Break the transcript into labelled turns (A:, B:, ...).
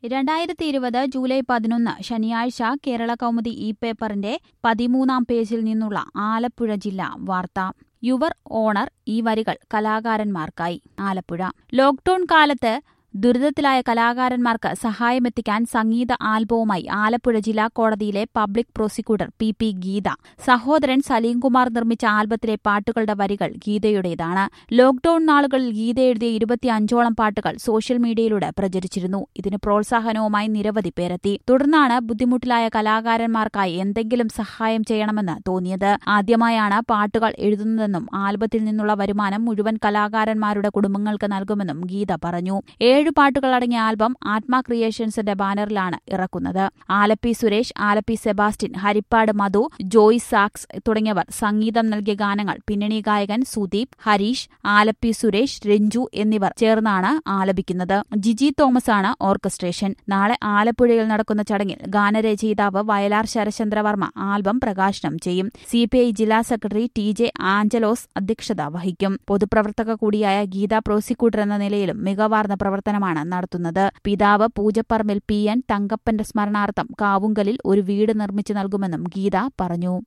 A: 2020 July 11 ശനിയാഴ്ച കേരള കൗമുദി ഈ പേപ്പറിന്റെ 13-ാം പേജിൽ നിന്നുള്ള ആലപ്പുഴ ജില്ലാ വാർത്ത. യുവർ ഓണർ ഈ വരികൾ കലാകാരന്മാർക്കായി. ആലപ്പുഴ. ലോക്ഡൌൺ കാലത്ത് ദുരിതത്തിലായ കലാകാരന്മാർക്ക് സഹായമെത്തിക്കാൻ സംഗീത ആൽബവുമായി ആലപ്പുഴ ജില്ലാ കോടതിയിലെ പബ്ലിക് പ്രോസിക്യൂട്ടർ പി ഗീത. സഹോദരൻ സലീംകുമാർ നിർമ്മിച്ച ആൽബത്തിലെ പാട്ടുകളുടെ വരികൾ ഗീതയുടേതാണ്. ലോക്ഡൌൺ നാളുകളിൽ ഗീത എഴുതിയ 25ഓളം പാട്ടുകൾ സോഷ്യൽ മീഡിയയിലൂടെ പ്രചരിച്ചിരുന്നു. ഇതിന് പ്രോത്സാഹനവുമായി നിരവധി പേരെത്തി. തുടർന്നാണ് ബുദ്ധിമുട്ടിലായ കലാകാരന്മാർക്കായി എന്തെങ്കിലും സഹായം ചെയ്യണമെന്ന് തോന്നിയത്. ആദ്യമായാണ് പാട്ടുകൾ എഴുതുന്നതെന്നും ആൽബത്തിൽ നിന്നുള്ള വരുമാനം മുഴുവൻ കലാകാരന്മാരുടെ കുടുംബങ്ങൾക്ക് നൽകുമെന്നും ഗീത പറഞ്ഞു. 7 പാട്ടുകളടങ്ങിയ ആൽബം ആത്മ ക്രിയേഷൻസിന്റെ ബാനറിലാണ് ഇറക്കുന്നത്. ആലപ്പി സുരേഷ്, ആലപ്പി സെബാസ്റ്റ്യൻ, ഹരിപ്പാട് മധു, ജോയ് സാക്സ് തുടങ്ങിയവർ സംഗീതം നൽകിയ ഗാനങ്ങൾ പിന്നണി ഗായകൻ സുദീപ്, ഹരീഷ്, ആലപ്പി സുരേഷ്, രഞ്ജു എന്നിവർ ചേർന്നാണ് ആലപിക്കുന്നത്. ജിജി തോമസ് ആണ് ഓർക്കസ്ട്രേഷൻ. നാളെ ആലപ്പുഴയിൽ നടക്കുന്ന ചടങ്ങിൽ ഗാനരചയിതാവ് വയലാർ ശരചന്ദ്രവർമ്മ ആൽബം പ്രകാശനം ചെയ്യും. CPI ജില്ലാ സെക്രട്ടറി TJ ആഞ്ചലോസ് അധ്യക്ഷത വഹിക്കും. പൊതുപ്രവർത്തക കൂടിയായ ഗീത പ്രോസിക്യൂട്ടർ എന്ന നിലയിലും മികവാർന്ന പ്രവർത്തനമാണ് നടത്തുന്നത്. പിതാവ് പൂജപ്പറമ്പിൽ PN തങ്കപ്പന്റെ സ്മരണാർത്ഥം കാവുങ്കലിൽ ഒരു വീട് നിർമ്മിച്ചു നൽകുമെന്നും ഗീത പറഞ്ഞു.